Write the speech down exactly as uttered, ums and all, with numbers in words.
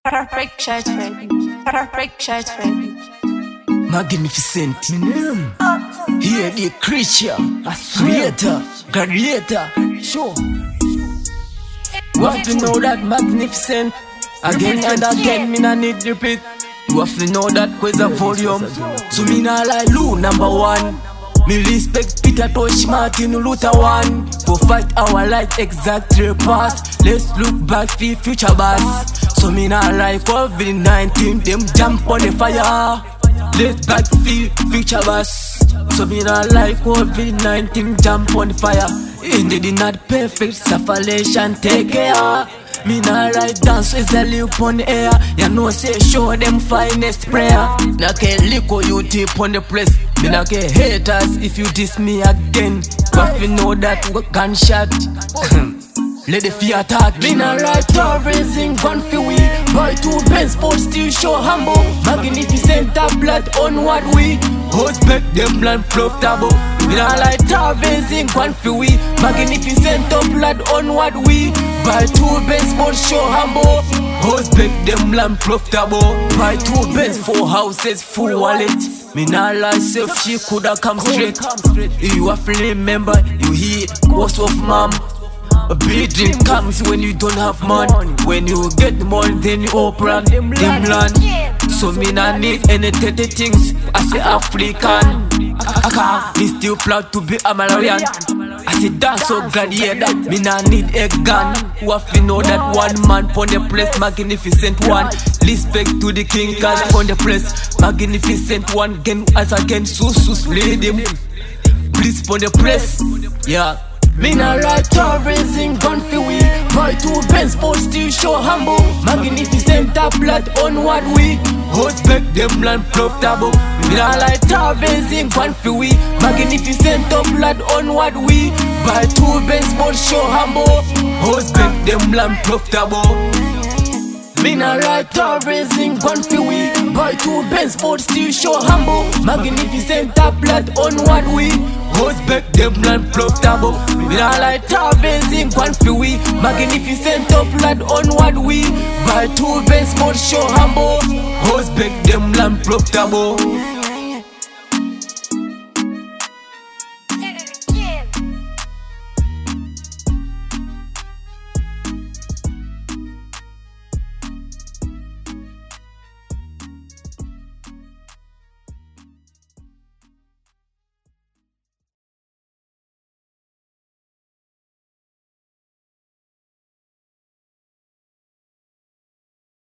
Perfect judgment. Perfect judgment. Magnificent. Here the creature, a creator, creator. Sure. You have to know that magnificent. Again and again, me nah need repeat. You have to know that quiz a volume. So me nah like Lou number one. Me respect Peter Tosh, Martin Luther one. For fight our life exactly past. Let's look back for future boss. So me nah like COVID nineteen. Them jump on the fire. Let's back for future boss. So me nah like COVID nineteen. Jump on the fire. Indeed not perfect. Suffalation take care. Me nah like dance with a lip on the air. You know say show them finest prayer. Nah can lick or you tip on the place. Me nah can haters if you diss me again. But you know that we gunshot. Let the fear attack. Me nah like terrorism gun for we. Boy two Benz sports still show humble. Magnificent a blood on what we. Respect them blood profitable. Me nah like terrorism gun for we. Magnificent a blood on what we. Buy two Benz sports show humble. Respect them land profitable. Buy two Benz, four houses, full wallet. Me nah lie, self she coulda come straight. You have to remember, you hear ghost of mom. A big dream comes when you don't have money. When you get the money, then you open them land. So me nah need any dirty things. I say African. I me still proud to be a Malarian. I say dance so glad yeah that me nah need a gun. Who have to know that one man pon the place, magnificent one. Respect to the king cause pon the place, magnificent one. Again as again, so so slay them. Please pon the place, yeah. Me nah like terrorism gun for we. Boy two Benz sports still show humble. Magnificent a blood on what we. Respect them land profitable. Me nah like terrorism gun for we. Magnificent a blood on what we. Boy two Benz sports show humble. Respect them land profitable. Me nah like terrorism gun for we. Boy two Benz sports still show humble. Magnificent a blood on what we. Respect them land profitable. Me nah like terrorism gun for we. Magnificent a blood on what we. Buy two Benz sports show humble. Respect them land profitable.